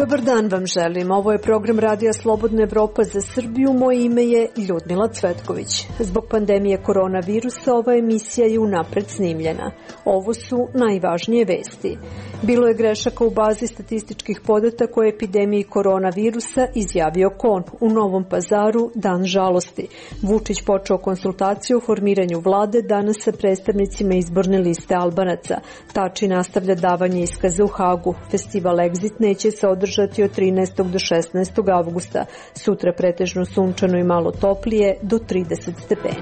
Dobar dan vam želim. Ovo je program Radija Slobodna Evropa za Srbiju. Moje ime je Ljudmila Cvetković. Zbog pandemije koronavirusa ova emisija je unapred snimljena. Ovo su najvažnije vesti. Bilo je grešaka u bazi statističkih podataka o epidemiji koronavirusa, izjavio KON. U Novom Pazaru dan žalosti. Vučić počeo konsultaciju o formiranju vlade danas sa predstavnicima izborne liste Albanaca. Tači nastavlja davanje iskaza u Hagu. Festival Exit neće se održati od 13. do 16. avgusta. Sutra pretežno sunčano i malo toplije do 30 stepeni.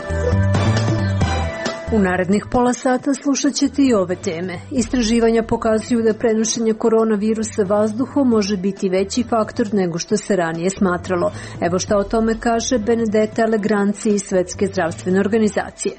U narednih pola sata slušat ćete i ove teme. Istraživanja pokazuju da prenošenje koronavirusa vazduhom može biti veći faktor nego što se ranije smatralo. Evo šta o tome kaže Benedetta Allegranci iz Svetske zdravstvene organizacije.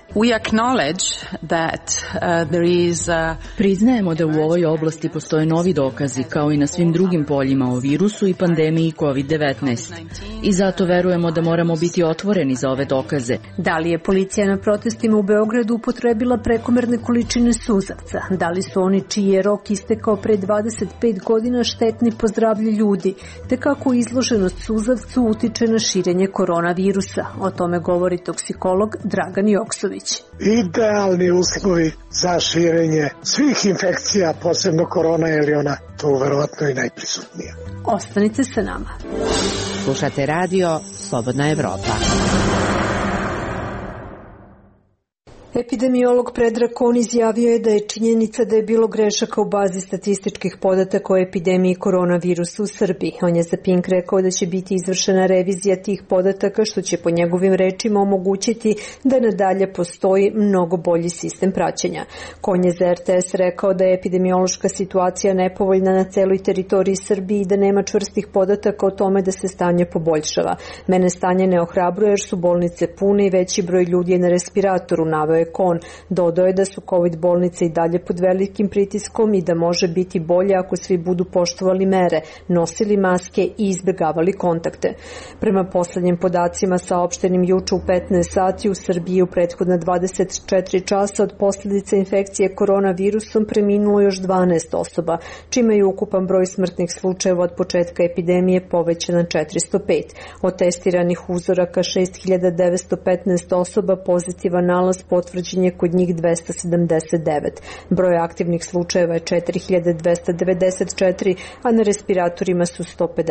Priznajemo da u ovoj oblasti postoje novi dokazi, kao i na svim drugim poljima o virusu i pandemiji COVID-19. I zato verujemo da moramo biti otvoreni za ove dokaze. Da li je policija na protestima u Beogradu upotrebila prekomerne količine suzavca? Da li su oni čiji je rok istekao pre 25 godina štetni po zdravlje ljudi? Te kako izloženost suzavcu utiče na širenje koronavirusa? O tome govori toksikolog Dragan Joksović. Idealni uslovi za širenje svih infekcija, posebno korona, jer je ona tu verovatno i najprisutnija. Ostanite sa nama. Slušate radio Slobodna Evropa. Epidemiolog Predrag Kon izjavio je da je činjenica da je bilo grešaka u bazi statističkih podataka o epidemiji koronavirusa u Srbiji. On je za Pink rekao da će biti izvršena revizija tih podataka, što će po njegovim rečima omogućiti da nadalje postoji mnogo bolji sistem praćenja. Kon je za RTS rekao da je epidemiološka situacija nepovoljna na celoj teritoriji Srbije i da nema čvrstih podataka o tome da se stanje poboljšava. Mene stanje ne ohrabruje jer su bolnice pune i veći broj ljudi je na respiratoru, naveo KON. Dodao je da su COVID bolnice i dalje pod velikim pritiskom i da može biti bolje ako svi budu poštovali mere, nosili maske i izbjegavali kontakte. Prema poslednjim podacima saopštenim juče u 15 sati u Srbiji u prethodna 24 časa od posljedica infekcije koronavirusom preminulo još 12 osoba, čime je ukupan broj smrtnih slučajeva od početka epidemije povećan na 405. Od testiranih uzoraka 6915 osoba pozitivan nalaz potvrđen je kod njih 279. Broj aktivnih slučajeva je 4294, a na respiratorima su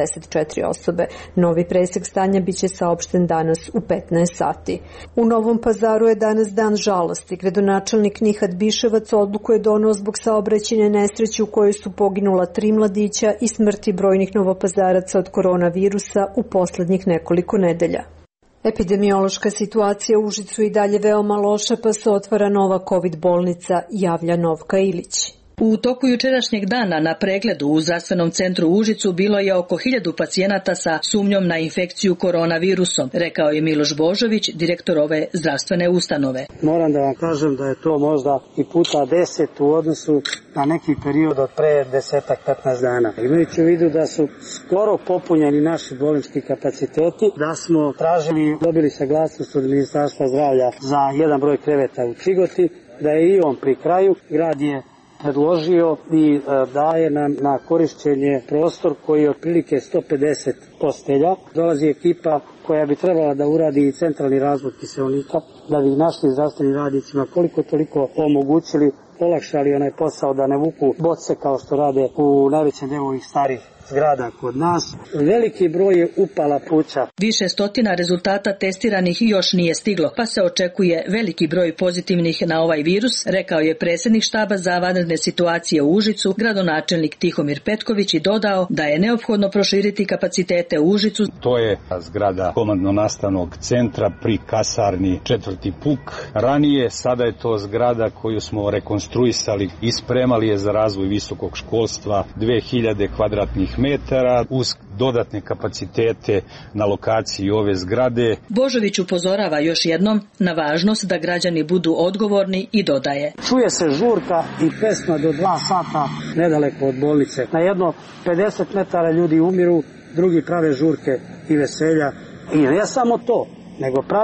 154 osobe. Novi presek stanja biće saopšten danas u 15 sati. U Novom Pazaru je danas dan žalosti. Gradonačelnik Nihat Biševac odluku je doneo zbog saobraćajne nesreće u kojoj su poginula 3 mladića i smrti brojnih novopazaraca od koronavirusa u poslednjih nekoliko nedelja. Epidemiološka situacija u Užicu i dalje veoma loša, pa se otvara nova COVID bolnica, javlja Novka Ilić. U toku jučerašnjeg dana na pregledu u zdravstvenom centru u Užicu bilo je oko 1000 pacijenata sa sumnjom na infekciju koronavirusom, rekao je Miloš Božović, direktor ove zdravstvene ustanove. Moram da vam kažem da je to možda i puta 10 u odnosu na neki period od pre 10-15 dana. Imajući u vidu da su skoro popunjeni naši bolnički kapaciteti, da smo dobili saglasnost od Ministarstva zdravlja za jedan broj kreveta u Čigoti, da je i on pri kraju, grad je predložio i daje nam na korišćenje prostor koji je otprilike 150 postelja. Dolazi ekipa koja bi trebala da uradi i centralni razvod kiseonika, da bi našim zdravstvenim radnicima koliko toliko omogućili, olakšali onaj posao da ne vuku boce kao što rade u najvećem delu ovih starih zgrada kod nas. Veliki broj je upala pluća. Više stotina rezultata testiranih još nije stiglo, pa se očekuje veliki broj pozitivnih na ovaj virus, rekao je predsjednik štaba za vanredne situacije u Užicu, gradonačelnik Tihomir Petković, i dodao da je neophodno proširiti kapacitete u Užicu. To je zgrada komandno-nastavnog centra pri kasarni 4. puk. Ranije sada je to zgrada koju smo rekonstruisali i spremali je za razvoj visokog školstva, 2000 kvadratnih metara uz dodatne kapacitete na lokaciji ove zgrade. Božović upozorava još jednom na važnost da građani budu odgovorni i dodaje. Čuje se žurka i pesma do 2 sata nedaleko od bolnice. Na jedno 50 metara ljudi umiru, drugi prave žurke i veselja. I ne samo to, nego prave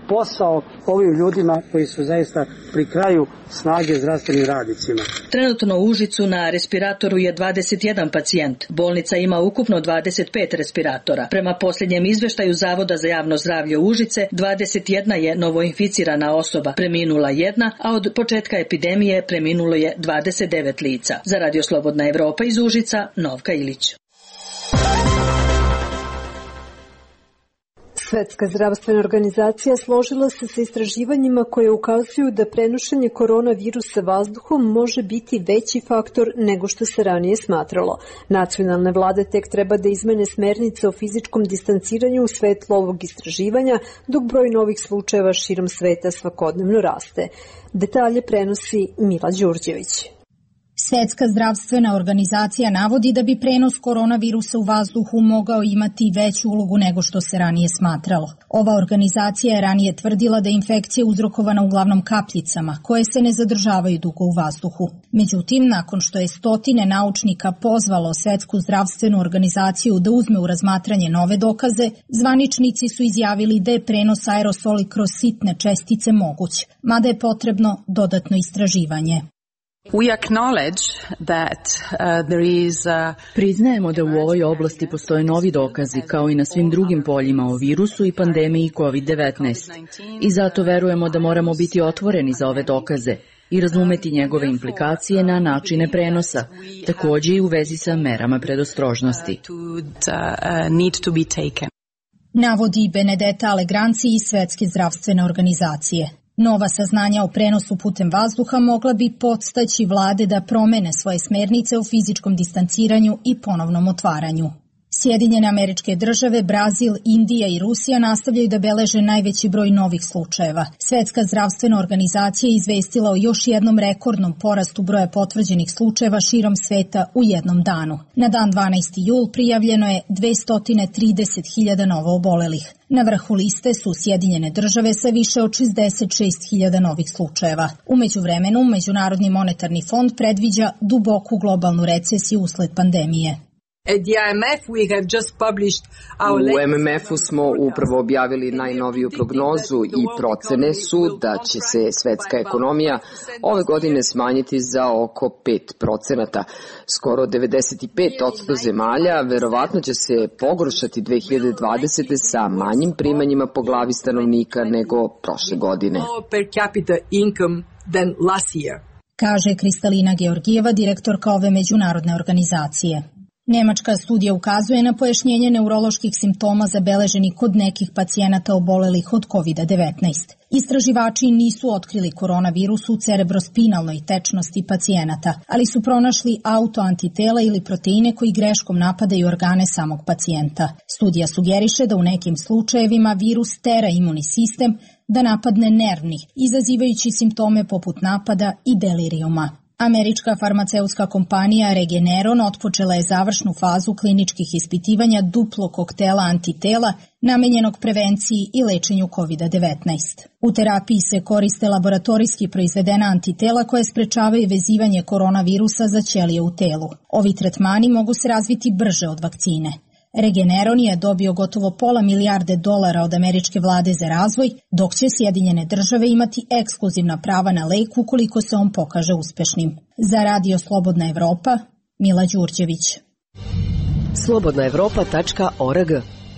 posao ovim ljudima koji su zaista pri kraju snage zdravstvenim radnicima. Trenutno u Užicu na respiratoru je 21 pacijent. Bolnica ima ukupno 25 respiratora. Prema posljednjem izveštaju Zavoda za javno zdravlje Užice, 21 je novoinficirana osoba, preminula jedna, a od početka epidemije preminulo je 29 lica. Za Radio Slobodna Evropa iz Užica, Novka Ilić. Svetska zdravstvena organizacija složila se sa istraživanjima koje ukazuju da prenošenje koronavirusa vazduhom može biti veći faktor nego što se ranije smatralo. Nacionalne vlade tek treba da izmene smernice o fizičkom distanciranju u svetlu ovog istraživanja, dok broj novih slučajeva širom sveta svakodnevno raste. Detalje prenosi Mila Đurđević. Svetska zdravstvena organizacija navodi da bi prenos koronavirusa u vazduhu mogao imati veću ulogu nego što se ranije smatralo. Ova organizacija je ranije tvrdila da je infekcija uzrokovana uglavnom kapljicama, koje se ne zadržavaju dugo u vazduhu. Međutim, nakon što je stotine naučnika pozvalo Svetsku zdravstvenu organizaciju da uzme u razmatranje nove dokaze, zvaničnici su izjavili da je prenos aerosoli kroz sitne čestice moguć, mada je potrebno dodatno istraživanje. Priznajemo da u ovoj oblasti postoje novi dokazi, kao i na svim drugim poljima o virusu i pandemiji COVID-19. I zato verujemo da moramo biti otvoreni za ove dokaze i razumeti njegove implikacije na načine prenosa, takođe i u vezi sa merama predostrožnosti. Navodi Benedetta Allegranci iz Svetske zdravstvene organizacije. Nova saznanja o prenosu putem vazduha mogla bi podstaći vlade da promene svoje smernice o fizičkom distanciranju i ponovnom otvaranju. Sjedinjene Američke Države, Brazil, Indija i Rusija nastavljaju da beleže najveći broj novih slučajeva. Svetska zdravstvena organizacija je izvestila o još jednom rekordnom porastu broja potvrđenih slučajeva širom sveta u jednom danu. Na dan 12. jul prijavljeno je 230.000 novo obolelih. Na vrhu liste su Sjedinjene Države sa više od 66.000 novih slučajeva. U međuvremenu, Međunarodni monetarni fond predviđa duboku globalnu recesiju usled pandemije. U MMF-u smo upravo objavili najnoviju prognozu i procene su da će se svetska ekonomija ove godine smanjiti za oko 5%. Skoro 95% zemalja verovatno će se pogoršati 2020. sa manjim primanjima po glavi stanovnika nego prošle godine. Kaže Kristalina Georgijeva, direktorka ove međunarodne organizacije. Nemačka studija ukazuje na pojašnjenje neuroloških simptoma zabeleženih kod nekih pacijenata obolelih od COVID-19. Istraživači nisu otkrili koronavirus u cerebrospinalnoj tečnosti pacijenata, ali su pronašli autoantitela ili proteine koji greškom napadaju organe samog pacijenta. Studija sugeriše da u nekim slučajevima virus tera imunni sistem da napadne nervni, izazivajući simptome poput napada i delirijuma. Američka farmaceutska kompanija Regeneron otpočela je završnu fazu kliničkih ispitivanja duplog koktela antitela namenjenog prevenciji i lečenju COVID-19. U terapiji se koriste laboratorijski proizvedena antitela koje sprečavaju vezivanje koronavirusa za ćelije u telu. Ovi tretmani mogu se razviti brže od vakcine. Regeneron je dobio gotovo $500 milijarde od američke vlade za razvoj, dok će Sjedinjene Države imati ekskluzivna prava na lek ukoliko se on pokaže uspešnim. Za Radio Slobodna Evropa, Mila Đurđević. slobodnaevropa.org.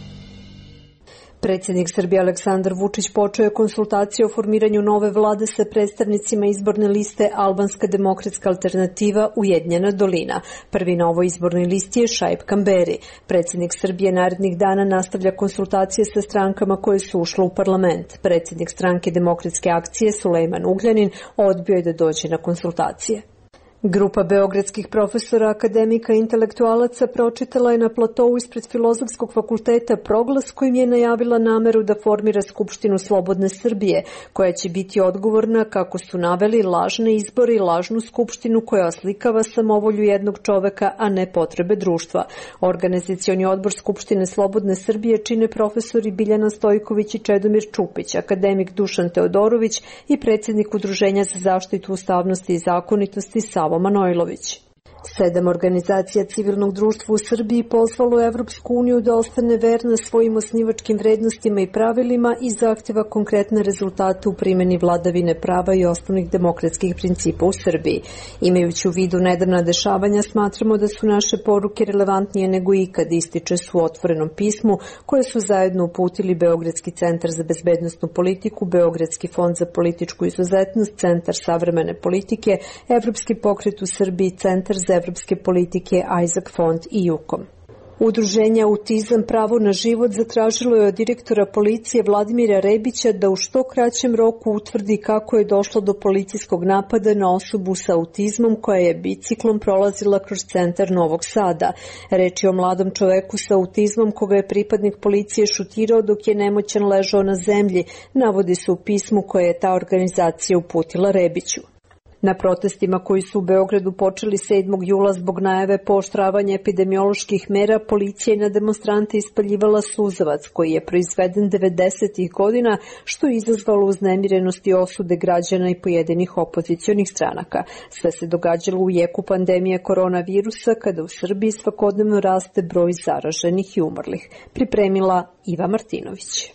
Predsjednik Srbije Aleksandar Vučić počeo je konsultacije o formiranju nove vlade sa predstavnicima izborne liste Albanska demokratska alternativa Ujedinjena dolina. Prvi na ovoj izbornoj listi je Šaip Kamberi. Predsjednik Srbije narednih dana nastavlja konsultacije sa strankama koje su ušle u parlament. Predsjednik stranke Demokratske akcije Sulejman Ugljanin odbio je da dođe na konsultacije. Grupa beogradskih profesora, akademika i intelektualaca pročitala je na platou ispred Filozofskog fakulteta proglas kojim je najavila nameru da formira Skupštinu Slobodne Srbije, koja će biti odgovorna, kako su naveli, lažne izbore i lažnu skupštinu koja oslikava samovolju jednog čoveka, a ne potrebe društva. Organizacioni odbor Skupštine Slobodne Srbije čine profesori Biljana Stojković i Čedomir Čupić, akademik Dušan Teodorović i predsjednik Udruženja za zaštitu ustavnosti i zakonitosti Savo Manojlović. 7 organizacija civilnog društva u Srbiji pozvalo Evropsku uniju da ostane verna svojim osnivačkim vrednostima i pravilima i zahteva konkretne rezultate u primjeni vladavine prava i osnovnih demokratskih principa u Srbiji. Imajući u vidu nedavna dešavanja, smatramo da su naše poruke relevantnije nego ikad, ističe su u otvorenom pismu koje su zajedno uputili Beogradski centar za bezbednosnu politiku, Beogradski fond za političku izuzetnost, Centar savremene politike, Evropski pokret u Srbiji, Centar za evropske politike, Isaac Fond i Jukom. Udruženje Autizam pravo na život zatražilo je od direktora policije Vladimira Rebića da u što kraćem roku utvrdi kako je došlo do policijskog napada na osobu sa autizmom koja je biciklom prolazila kroz centar Novog Sada. Reč je o mladom čoveku sa autizmom koga je pripadnik policije šutirao dok je nemoćan ležao na zemlji, navodi se u pismu koje je ta organizacija uputila Rebiću. Na protestima koji su u Beogradu počeli 7. jula zbog najave pooštravanja epidemioloških mera, policija je na demonstrante ispaljivala suzavac koji je proizveden 90. godina, što je izazvalo uznemirenost i osude građana i pojedinih opozicionih stranaka. Sve se događalo u jeku pandemije koronavirusa, kada u Srbiji svakodnevno raste broj zaraženih i umrlih. Pripremila Iva Martinović.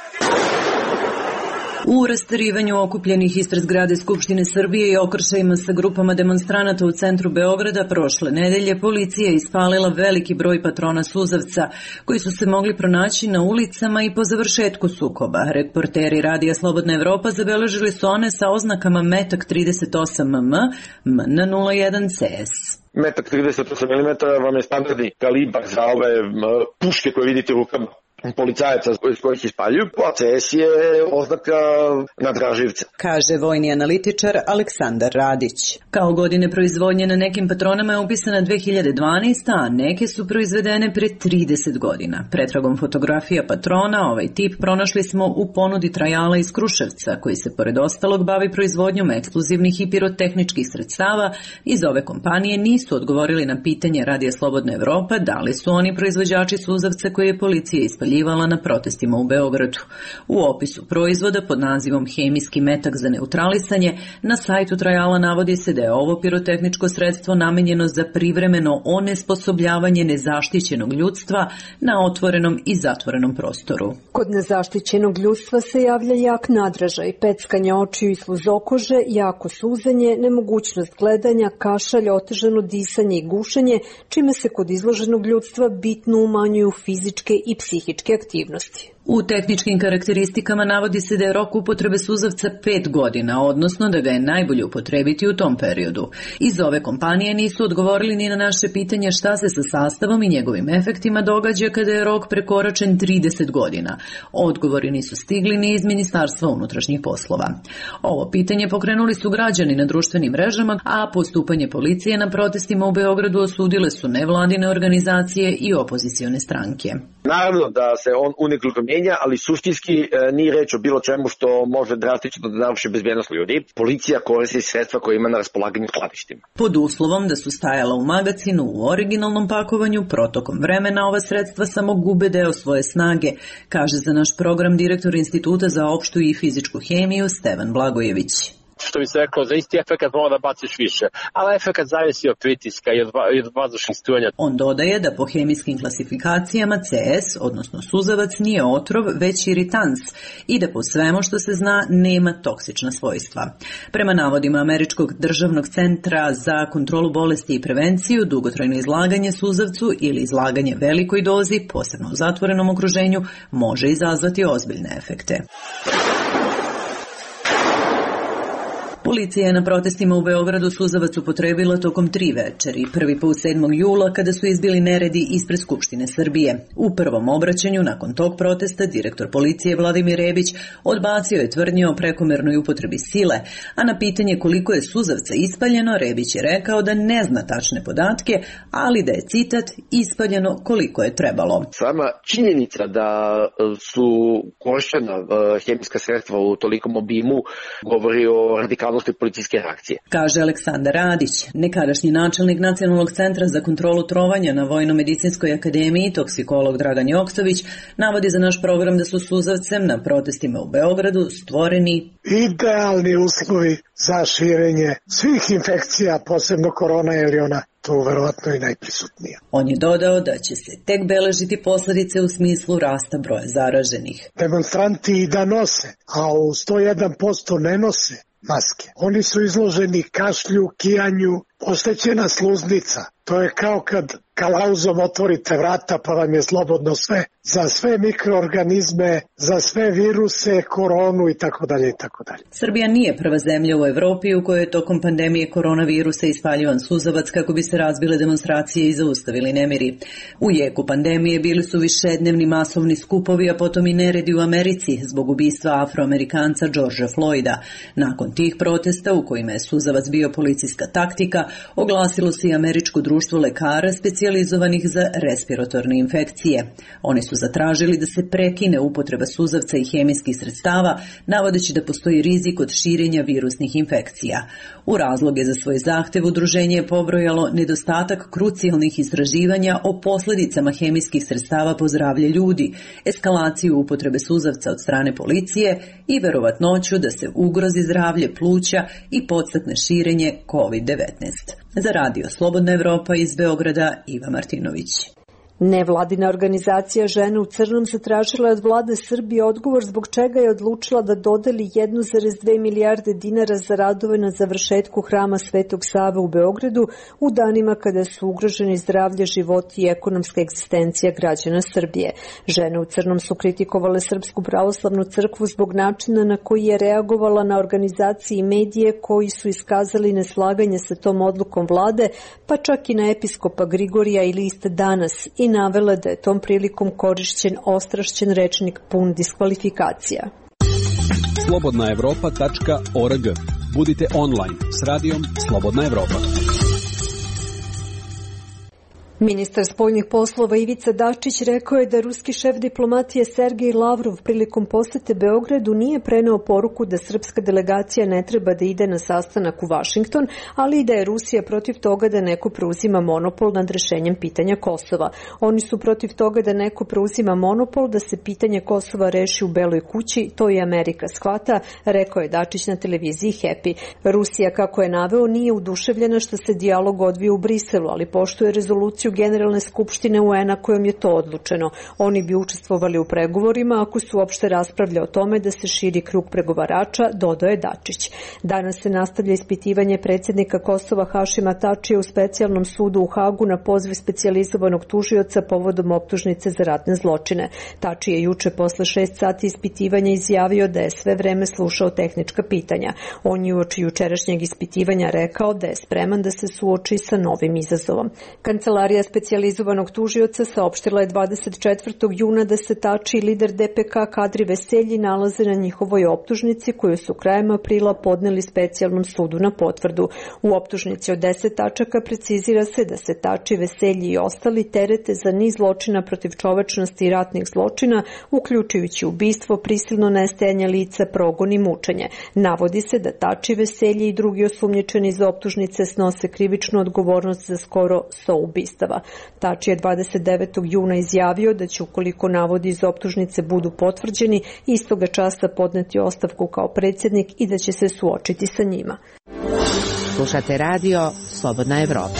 U rastarivanju okupljenih ispred zgrade Skupštine Srbije i okršajima sa grupama demonstranata u centru Beograda prošle nedelje policija je ispalila veliki broj patrona suzavca koji su se mogli pronaći na ulicama i po završetku sukoba. Reporteri Radija Slobodna Evropa zabeležili su one sa oznakama Metak 38mm, MN01 CS. Metak 38 mm vam je standardni kalibar za ove puške koje vidite u rukama policajaca iz kojih ispaljuju, a CS je oznaka nadraživca, kaže vojni analitičar Aleksandar Radić. Kao godine proizvodnje na nekim patronama je upisana 2012, a neke su proizvedene pre 30 godina. Pretragom fotografija patrona, ovaj tip pronašli smo u ponudi Trajala iz Kruševca, koji se pored ostalog bavi proizvodnjom eksplozivnih i pirotehničkih sredstava. Iz ove kompanije nisu odgovorili na pitanje Radija Slobodna Evropa da li su oni proizvođači suzavca koje je policija ispaljivala na protestima u Beogradu. U opisu proizvoda pod nazivom hemijski metak za neutralisanje na sajtu Trajala navodi se da je ovo pirotehničko sredstvo namenjeno za privremeno onesposobljavanje nezaštićenog ljudstva na otvorenom i zatvorenom prostoru. Kod nezaštićenog ljudstva se javlja jak nadražaj, peckanje očiju i sluzokože, jako suzanje, nemogućnost gledanja, kašalj, otežano disanje i gušenje, čime se kod izloženog ljudstva bitno umanjuju fizičke i psihičke aktivnosti. U tehničkim karakteristikama navodi se da je rok upotrebe suzavca 5 godina, odnosno da ga je najbolje upotrebiti u tom periodu. Iz ove kompanije nisu odgovorili ni na naše pitanje šta se sa sastavom i njegovim efektima događa kada je rok prekoračen 30 godina. Odgovori nisu stigli ni iz Ministarstva unutrašnjih poslova. Ovo pitanje pokrenuli su građani na društvenim mrežama, a postupanje policije na protestima u Beogradu osudile su nevladine organizacije i opozicione stranke. Naravno da se on unekoliko menja, ali suštinski nije reč o bilo čemu što može drastično da naruši bezbednost ljudi. Policija koristi sredstva koje ima na raspolaganju skladištima. Pod uslovom da su stajala u magacinu u originalnom pakovanju, protokom vremena ova sredstva samo gube deo svoje snage, kaže za naš program direktor Instituta za opštu i fizičku hemiju Stevan Blagojević. Što bi se rekao, za isti efekat mora da baciš više, ali efekat zavisi od pritiska i od vazdušnih strujanja. On dodaje da po hemijskim klasifikacijama CS, odnosno suzavac, nije otrov, već iritans i da po svemu što se zna nema toksična svojstva. Prema navodima Američkog državnog centra za kontrolu bolesti i prevenciju, dugotrajno izlaganje suzavcu ili izlaganje velikoj dozi, posebno u zatvorenom okruženju, može izazvati ozbiljne efekte. Policija je na protestima u Beogradu suzavac upotrebila tokom 3 večeri. Prvi put 7. jula kada su izbili neredi ispred Skupštine Srbije. U prvom obraćanju nakon tog protesta direktor policije Vladimir Rebić odbacio je tvrdnje o prekomernoj upotrebi sile, a na pitanje koliko je suzavca ispaljeno, Rebić je rekao da ne zna tačne podatke, ali da je, citat, ispaljeno koliko je trebalo. Sama činjenica da su korišćena hemijska sredstva u tolikom obimu govori o radikalnosti policijske reakcije, kaže Aleksandar Radić, nekadašnji načelnik Nacionalnog centra za kontrolu trovanja na Vojno-medicinskoj akademiji, toksikolog Dragan Joksović, navodi za naš program da su suzavcem na protestima u Beogradu stvoreni idealni uslovi za širenje svih infekcija, posebno korona ili ona tu verovatno i najprisutnija. On je dodao da će se tek beležiti posledice u smislu rasta broja zaraženih. Demonstranti i da nose, a u 101% ne nose maske. Oni su izloženi kašlju, kijanju, oštećena sluznica. To je kao kad kalauzom otvorite vrata pa vam je slobodno sve. Za sve mikroorganizme, za sve viruse, koronu i tako dalje i tako dalje. Srbija nije prva zemlja u Evropi u kojoj je tokom pandemije koronavirusa ispaljivan suzavac kako bi se razbile demonstracije i zaustavili nemiri. U jeku pandemije bili su višednevni masovni skupovi, a potom i neredi u Americi zbog ubistva Afroamerikanca Georgea Floyda. Nakon tih protesta, u kojima je suzavac bio policijska taktika, oglasilo se i Američko društvo lekara specijalizovanih za respiratorne infekcije. Oni su zatražili da se prekine upotreba suzavca i hemijskih sredstava, navodeći da postoji rizik od širenja virusnih infekcija. U razloge za svoj zahtev udruženje je pobrojalo nedostatak krucijalnih istraživanja o posledicama hemijskih sredstava po zdravlje ljudi, eskalaciju upotrebe suzavca od strane policije i verovatnoću da se ugrozi zdravlje pluća i podstakne širenje COVID-19. Za radio Slobodna Evropa iz Beograda, Iva Martinović. Nevladina organizacija Žene u crnom zatražila od vlade Srbije odgovor zbog čega je odlučila da dodeli 1,2 milijarde dinara za radove na završetku hrama Svetog Save u Beogradu u danima kada su ugroženi zdravlje, životi i ekonomska egzistencija građana Srbije. Žene u crnom su kritikovale Srpsku pravoslavnu crkvu zbog načina na koji je reagovala na organizacije i medije koji su iskazali neslaganje sa tom odlukom vlade, pa čak i na episkopa Grigorija i list Danas i navela da je tom prilikom korišćen ostrašćen rečnik pun diskvalifikacija. slobodnaevropa.org. Budite online s radijom Slobodna Evropa. Ministar spoljnih poslova Ivica Dačić rekao je da ruski šef diplomatije Sergej Lavrov prilikom posete Beogradu nije preneo poruku da srpska delegacija ne treba da ide na sastanak u Vašington, ali i da je Rusija protiv toga da neko preuzima monopol nad rešenjem pitanja Kosova. Oni su protiv toga da neko preuzima monopol da se pitanje Kosova reši u Beloj kući, to i Amerika shvata, rekao je Dačić na televiziji Happy. Rusija, kako je naveo, nije uduševljena što se dijalog odvija u Briselu, ali poštuje rezoluciju Generalne skupštine UN-a kojom je to odlučeno. Oni bi učestvovali u pregovorima ako su uopšte raspravlja o tome da se širi krug pregovarača, dodao je Dačić. Danas se nastavlja ispitivanje predsjednika Kosova Hašima Tačija u specijalnom sudu u Hagu na poziv specijalizovanog tužioca povodom optužnice za ratne zločine. Tači je juče posle 6 sati ispitivanja izjavio da je sve vreme slušao tehnička pitanja. On je uoči jučerašnjeg ispitivanja rekao da je spreman da se suoči sa novim izazovom. Kancelarija specijalizovanog tužioca saopštila je 24. juna da se Tači i lider DPK Kadri Veselji nalaze na njihovoj optužnici koju su krajem aprila podneli specijalnom sudu na potvrdu. U optužnici od 10 tačaka precizira se da se Tači, Veselji i ostali terete za niz zločina protiv čovečnosti i ratnih zločina, uključujući ubistvo, prisilno nestajanje lica, progon i mučenje. Navodi se da Tači, Veselji i drugi osumnjičeni za optužnice snose krivičnu odgovornost za skoro 100 ubistava. Tači je 29. juna izjavio da će, ukoliko navodi iz optužnice budu potvrđeni, istoga časa podneti ostavku kao predsjednik i da će se suočiti sa njima. Slušate radio Slobodna Evropa.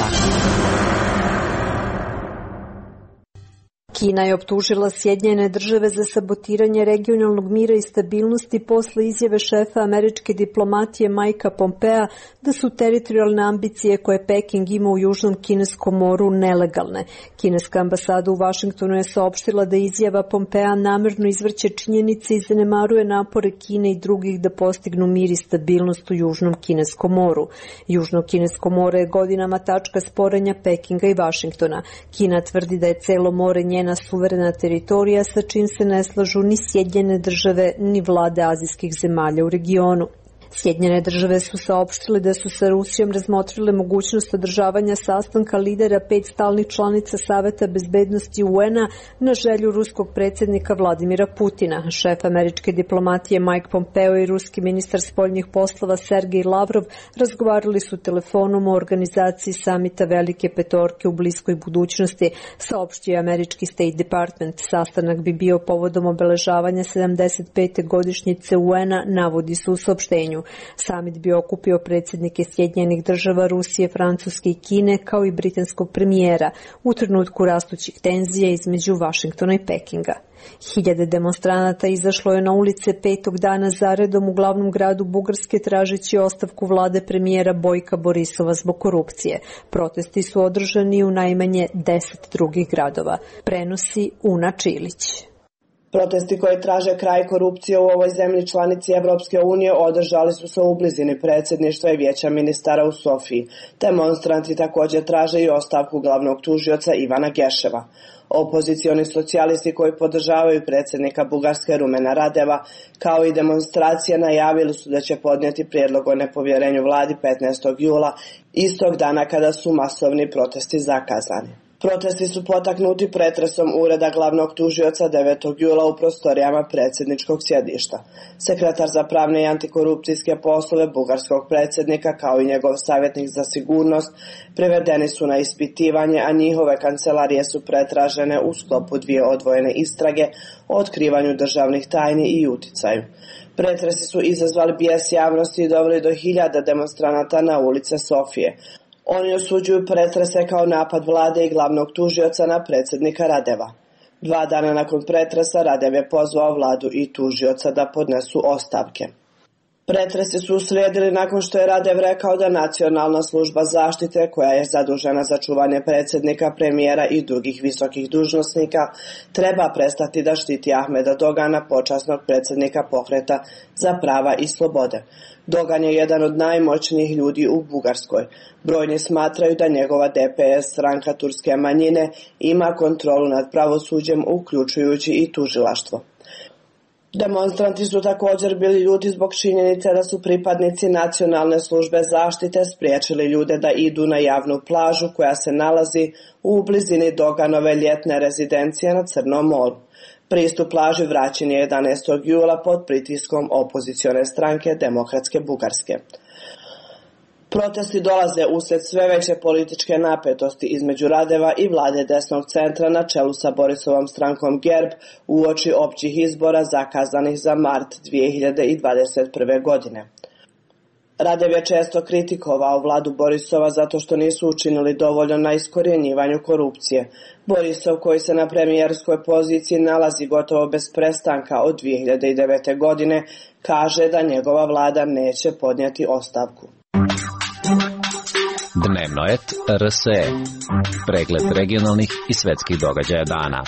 Kina je optužila Sjedinjene države za sabotiranje regionalnog mira i stabilnosti posle izjave šefa američke diplomatije Mikea Pompea da su teritorijalne ambicije koje Peking ima u Južnom Kineskom moru nelegalne. Kineska ambasada u Vašingtonu je saopštila da izjava Pompea namerno izvrće činjenice i zanemaruje napore Kine i drugih da postignu mir i stabilnost u Južnom Kineskom moru. Južno Kinesko more je godinama tačka sporenja Pekinga i Vašingtona. Kina tvrdi da je celo more njena suverena teritorija sa čim se ne slažu ni Sjedinjene države ni vlade azijskih zemalja u regionu. Sjedinjene države su saopštile da su sa Rusijom razmotrile mogućnost održavanja sastanka lidera 5 stalnih članica Saveta bezbednosti UN-a na želju ruskog predsjednika Vladimira Putina. Šef američke diplomatije Mike Pompeo i ruski ministar spoljnih poslova Sergej Lavrov razgovarali su telefonom o organizaciji samita Velike petorke u bliskoj budućnosti, saopštio američki State Department. Sastanak bi bio povodom obeležavanja 75. godišnjice UN-a, navodi se u saopštenju. obrazovanju. Samit bi okupio predsjednike Sjedinjenih država, Rusije, Francuske i Kine, kao i britanskog premijera, u trenutku rastućih tenzija između Vašingtona i Pekinga. Hiljade demonstranata izašlo je na ulice 5. dana zaredom u glavnom gradu Bugarske tražeći ostavku vlade premijera Bojka Borisova zbog korupcije. Protesti su održani u najmanje 10 drugih gradova. Prenosi Una Čilić. Protesti koji traže kraj korupcije u ovoj zemlji članici Evropske unije održali su se u blizini predsjedništva i vijeća ministara u Sofiji. Demonstranti također traže i ostavku glavnog tužioca Ivana Geševa. Opozicioni socijalisti koji podržavaju predsjednika Bugarske Rumena Radeva, kao i demonstracije, najavili su da će podnijeti prijedlog o nepovjerenju vladi 15. jula, istog dana kada su masovni protesti zakazani. Protesti su potaknuti pretresom ureda glavnog tužioca 9. jula u prostorijama predsjedničkog sjedišta. Sekretar za pravne i antikorupcijske poslove bugarskog predsjednika, kao i njegov savjetnik za sigurnost, privedeni su na ispitivanje, a njihove kancelarije su pretražene u sklopu dvije odvojene istrage o otkrivanju državnih tajni i uticaju. Pretresi su izazvali bijes javnosti i doveli do hiljada demonstranata na ulice Sofije. Oni osuđuju pretrese kao napad vlade i glavnog tužioca na predsjednika Radeva. 2 dana nakon pretresa Radev je pozvao vladu i tužioca da podnesu ostavke. Pretresi su uslijedili nakon što je Radev rekao da Nacionalna služba zaštite, koja je zadužena za čuvanje predsjednika, premijera i drugih visokih dužnosnika, treba prestati da štiti Ahmeda Dogana, počasnog predsjednika pokreta za prava i slobode. Dogan je jedan od najmoćnijih ljudi u Bugarskoj. Brojni smatraju da njegova DPS, stranka turske manjine, ima kontrolu nad pravosuđem, uključujući i tužilaštvo. Demonstranti su također bili ljuti zbog činjenice da su pripadnici Nacionalne službe zaštite spriječili ljude da idu na javnu plažu koja se nalazi u blizini Doganove ljetne rezidencije na Crnom moru. Pristup plaži vraćen je 11. jula pod pritiskom opozicione stranke Demokratske Bugarske. Protesti dolaze uslijed sve veće političke napetosti između Radeva i vlade desnog centra na čelu sa Borisovom strankom GERB uoči općih izbora zakazanih za mart 2021. godine. Radev je često kritikovao vladu Borisova zato što nisu učinili dovoljno na iskorjenjivanju korupcije. Borisov, koji se na premijerskoj poziciji nalazi gotovo bez prestanka od 2009. godine, kaže da njegova vlada neće podnijeti ostavku. Dnevnoet RSE. Pregled regionalnih i svetskih događaja dana.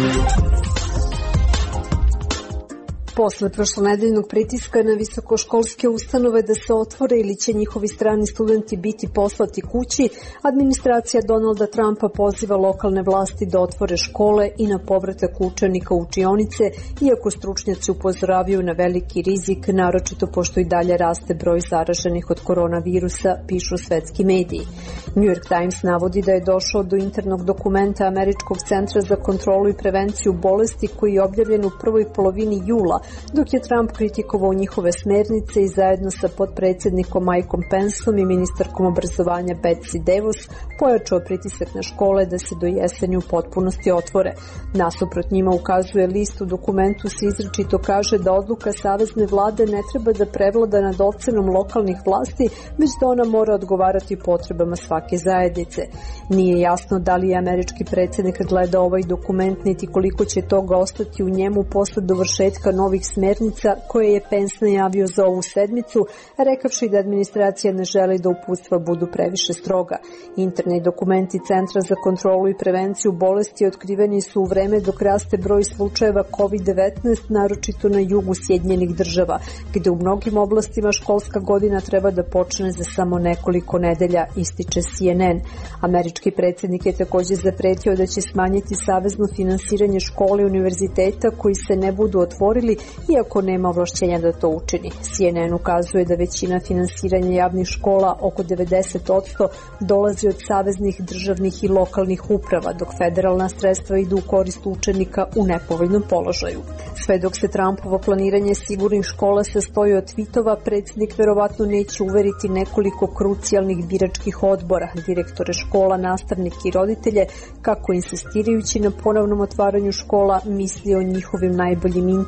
Posle prošlonedeljnog pritiska na visokoškolske ustanove da se otvore ili će njihovi strani studenti biti poslati kući, administracija Donalda Trumpa poziva lokalne vlasti da otvore škole i na povratak učenika u učionice, iako stručnjaci upozoravaju na veliki rizik, naročito pošto i dalje raste broj zaraženih od koronavirusa, pišu svetski mediji. New York Times navodi da je došlo do internog dokumenta Američkog centra za kontrolu i prevenciju bolesti koji je objavljen u prvoj polovini jula, dok je Trump kritikovao njihove smernice i zajedno sa potpredsjednikom Mikeom Penceom i ministarkom obrazovanja Betsy DeVos pojačao pritisak na škole da se do jeseni u potpunosti otvore. Nasuprot njima ukazuje list, u dokumentu se izričito kaže da odluka savezne vlade ne treba da prevlada nad ocenom lokalnih vlasti, već da ona mora odgovarati potrebama svake zajednice. Nije jasno da li je američki predsjednik gleda ovaj dokument, niti koliko će toga ostati u njemu posle dovršetka novih smernica koje je Pence najavio za ovu sedmicu, rekavši da administracija ne želi da uputstva budu previše stroga. Interni dokumenti Centra za kontrolu i prevenciju bolesti otkriveni su u vreme dok raste broj slučajeva COVID-19, naročito na jugu Sjedinjenih država, gde u mnogim oblastima školska godina treba da počne za samo nekoliko nedelja, ističe CNN. Američki predsjednik je također zapretio da će smanjiti savezno finansiranje škole i univerziteta koji se ne budu otvorili, iako nema ovlašćenja da to učini. CNN ukazuje da većina finansiranja javnih škola, oko 90%, dolazi od saveznih, državnih i lokalnih uprava, dok federalna sredstva idu u korist učenika u nepovoljnom položaju. Sve dok se Trumpovo planiranje sigurnih škola sastoji od tvitova, predsjednik verovatno neće uveriti nekoliko krucijalnih biračkih odbora, direktore škola, nastavnike i roditelje, kako insistirajući na ponovnom otvaranju škola misli o njihovim najboljim interesima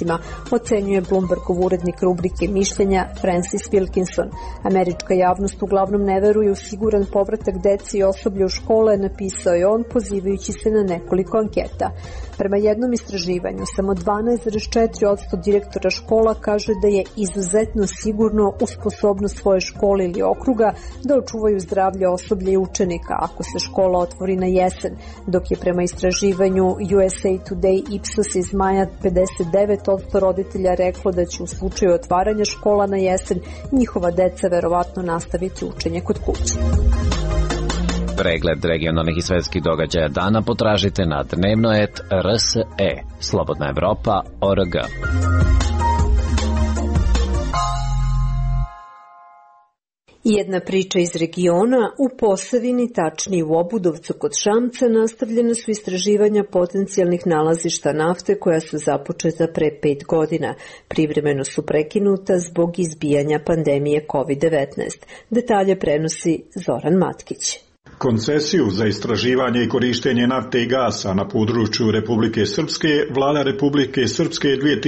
građanima, ocenjuje Bloombergov urednik rubrike mišljenja Francis Wilkinson. Američka javnost uglavnom ne veruje u siguran povratak deci i osoblja u škole, napisao je on pozivajući se na nekoliko anketa. Prema jednom istraživanju, samo 12,4% direktora škola kaže da je izuzetno sigurno u sposobnost svoje škole ili okruga da očuvaju zdravlje osoblja i učenika ako se škola otvori na jesen, dok je prema istraživanju USA Today Ipsos iz maja 59% roditelja reklo da će u slučaju otvaranja škola na jesen njihova deca verovatno nastaviti učenje kod kuće. Pregled regionalnih i svetskih događaja dana potražite na dnevno.rse, Slobodna Evropa.org. Jedna priča iz regiona, u Posavini, tačnije u Obudovcu kod Šamca, nastavljena su istraživanja potencijalnih nalazišta nafte koja su započeta pre 5 godina. Privremeno su prekinuta zbog izbijanja pandemije COVID-19. Detalje prenosi Zoran Matkić. Koncesiju za istraživanje i korištenje nafte i gasa na području Republike Srpske vlada Republike Srpske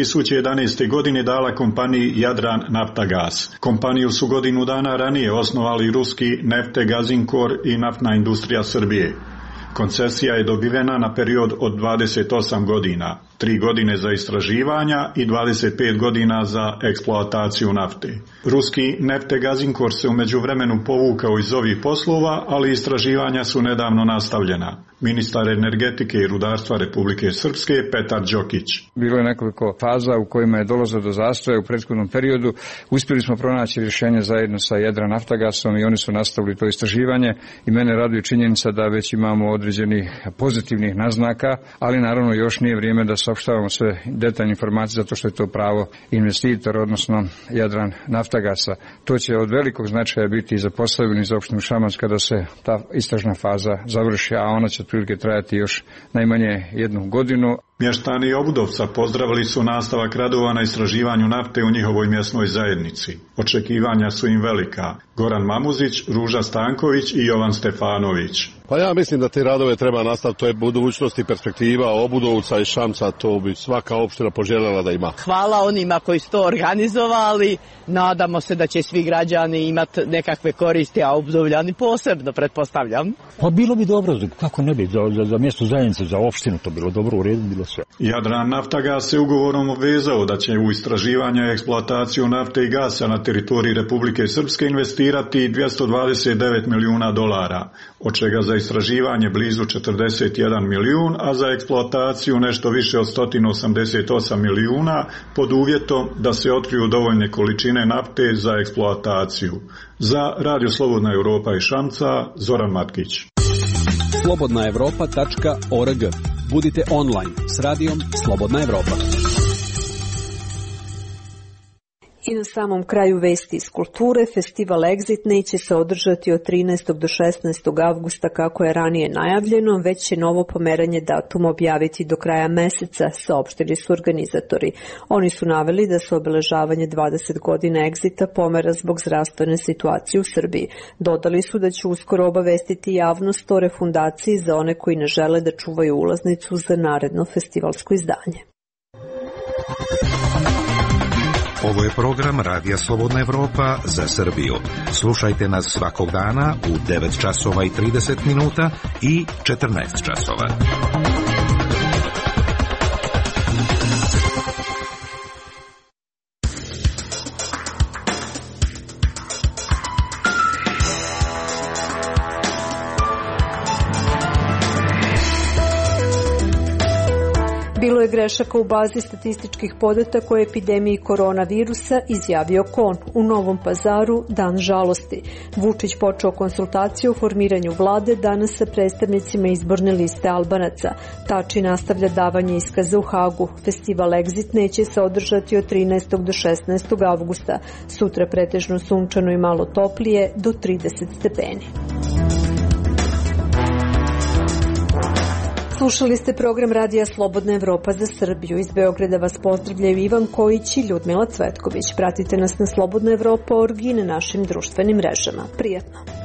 2011. godine dala kompaniji Jadran Naftagas. Kompaniju su godinu dana ranije osnovali ruski Nefte Gazinkor i Naftna industrija Srbije. Koncesija je dobivena na period od 28 godina, 3 godine za istraživanja i 25 godina za eksploataciju nafte. Ruski Nefte Gazinkor se u međuvremenu povukao iz ovih poslova, ali istraživanja su nedavno nastavljena. Ministar energetike i rudarstva Republike Srpske Petar Đokić. Bilo je nekoliko faza u kojima je dolazilo do zastoja u prethodnom periodu. Uspjeli smo pronaći rješenje zajedno sa Jadran Naftagasom i oni su nastavili to istraživanje i mene raduje činjenica da već imamo određenih pozitivnih naznaka, ali naravno još nije vrijeme da saopštavamo sve detaljne informacije zato što je to pravo investitor, odnosno Jadran Naftagasa. To će od velikog značaja biti i za Posavinu i za opštinu Šamac kada se ta istražna faza završi, a ona će otprilike trajati još najmanje 1 godinu. Mještani Obudovca pozdravili su nastavak radova na istraživanju nafte u njihovoj mjesnoj zajednici. Očekivanja su im velika. Goran Mamuzić, Ruža Stanković i Jovan Stefanović. Pa ja mislim da te radove treba nastaviti, to je budućnost i perspektiva Obudovca i Šamca, to bi svaka opština poželjela da ima. Hvala onima koji su to organizovali, nadamo se da će svi građani imati nekakve koristi, a Obudovljani posebno, pretpostavljam. Pa bilo bi dobro, kako ne bi, za mjesto zajednice, za opštinu to bilo dobro, u redu bilo sve. Jadran Naftagas se ugovorom obvezao da će u istraživanje i eksploataciju nafte i gasa na teritoriji Republike Srpske investirati $229 milijuna, od čega za istraživanje blizu 41 milijun, a za eksploataciju nešto više od 188 milijuna, pod uvjetom da se otkriju dovoljne količine nafte za eksploataciju. Za Radio Slobodna Evropa i Šamca, Zoran Matkić. slobodnaevropa.org. Budite online s radijom Slobodna Evropa. I na samom kraju vesti iz kulture, festival Exit neće se održati od 13. do 16. avgusta kako je ranije najavljeno, već će novo pomeranje datuma objaviti do kraja meseca, saopštili su organizatori. Oni su naveli da se obeležavanje 20 godina Exita pomera zbog zdravstvene situacije u Srbiji. Dodali su da će uskoro obavestiti javnost o refundaciji za one koji ne žele da čuvaju ulaznicu za naredno festivalsko izdanje. Ovo je program Radija Slobodna Evropa za Srbiju. Slušajte nas svakog dana u 9 časova i 30 minuta i 14 časova. Bilo je grešaka u bazi statističkih podataka o epidemiji koronavirusa, izjavio Kon. U Novom Pazaru dan žalosti. Vučić počeo konsultacije o formiranju vlade danas sa predstavnicima izborne liste Albanaca. Tači nastavlja davanje iskaza u Hagu. Festival Exit neće se održati od 13. do 16. avgusta. Sutra pretežno sunčano i malo toplije do 30 stepeni. Slušali ste program Radija Slobodna Evropa za Srbiju. Iz Beograda vas pozdravljaju Ivan Kojić i Ljudmila Cvetković. Pratite nas na slobodnaevropa.org i na našim društvenim mrežama. Prijatno!